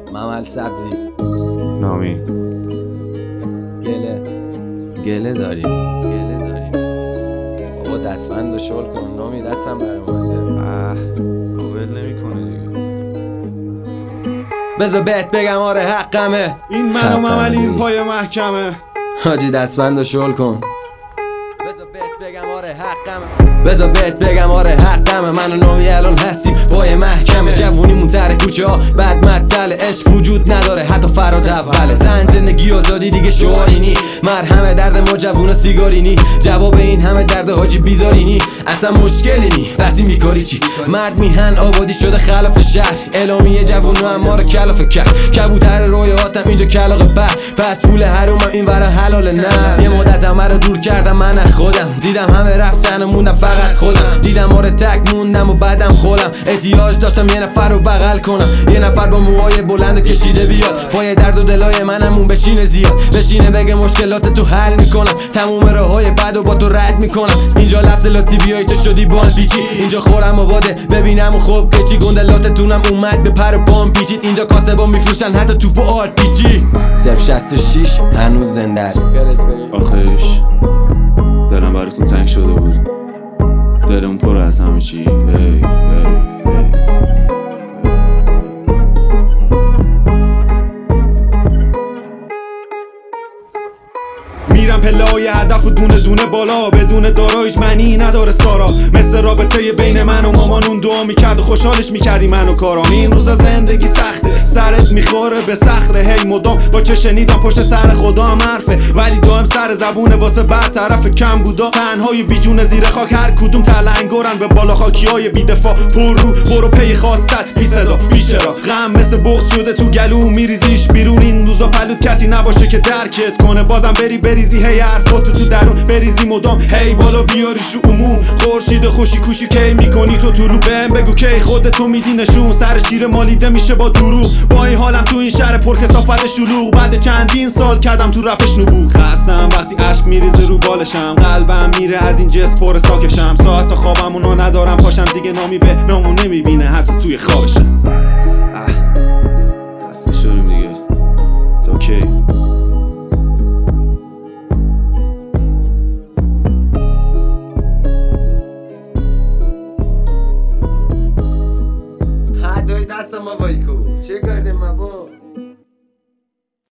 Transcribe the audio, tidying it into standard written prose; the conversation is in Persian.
ممل سبزی نامی گله داریم بابا دستبند و شل کن نامی دستم در اومده قابل نمی کنه دیگه. بذار بهت بگم آره حقمه این من و ممل این پای محکمه حاجی دستبند و شل کن بذار بهت بگم آره حقمه من و نامی الان هستیم پای محکمه جوونیمون تر کوچه ها بعد مدل عشق وجود نداره حتی فراد اوله زن زندگی آزادی دیگه شعاری نی مرهم درد ما جوونا سیگاری نی جواب این همه درد حاجی بیزاری نی اصلا مشکلی نی بس این بیکاری چی مرد میهن آبادی شده خلاف شهر اعلامیه جوونا هم ما رو کلافه کرد کبوتر رویاتم اینجا کلاغ پس پول حرومم این ورا حلال نه یه مدت همه رو دور کردم من از خودم دیدم همه رفتن و موندم فقط خودم دیدم آره تک موندم و بعدم خودم احتیاج داشتم یه نفر رو بغل کنم یه نفر با موهای بلند و کشیده بیاد پای درد و دلای منمون بشینه زیاد بشینه بگه مشکلات تو حل میکنم تموم راههای بد و با تو رد میکنم اینجا لفظ لاتی بیای تو شدی بال پیچی اینجا خورم و باده ببینم و خوب که چی گندلاتتونم اومد به پر و بام پیچید اینجا کاسبا میفروشن حتی توپ و آر پیچی صرف 66 هنوز زنده است آخیش دلم براتون تنگ شده بود دلم پر از همه چی میرم پله‌های هدف و دونه دونه بالا بدون دارا هیچ معنی نداره سارا مثل رابطه بین من و مامانون دعا میکرد و خوشحالش میکردی من و کارام این روزا زندگی سخته سرت میخوره به صخره هی مدام با چه شنیدم پشت سر خدا هم حرفه ولی دائم سر زبونه واسه برطرف کم بودا تنهای بیجون زیر خاک هر کدوم تلنگرن به بالا خاکیای بیدفاع پر رو برو پی خواستت بی صدا بی چرا غم مثل بغض شده تو گلو میریزیش بیرون این روزا پلوت کسی نباشه که درکت کنه بازم بریزی هی حرفاتو تو درون بریزی مدام هی بالا بیاریش رو عموم خورشید خوشی کوشی کی میکنی تو طلوع بهم بگو کی خودتو میدی نشون سر شیر مالیده میشه با دروغ با این حالم تو این شهر پر کثافت شلوغ بعد چندین سال کردم تو رپش نبوغ خستم وقتی اشک میریزه رو بالشم قلبم میره از این جس پر ساکشم ساعت خوابمونو ندارم پاشم دیگه نامی به نامو نمیبینه حتی توی خوابشم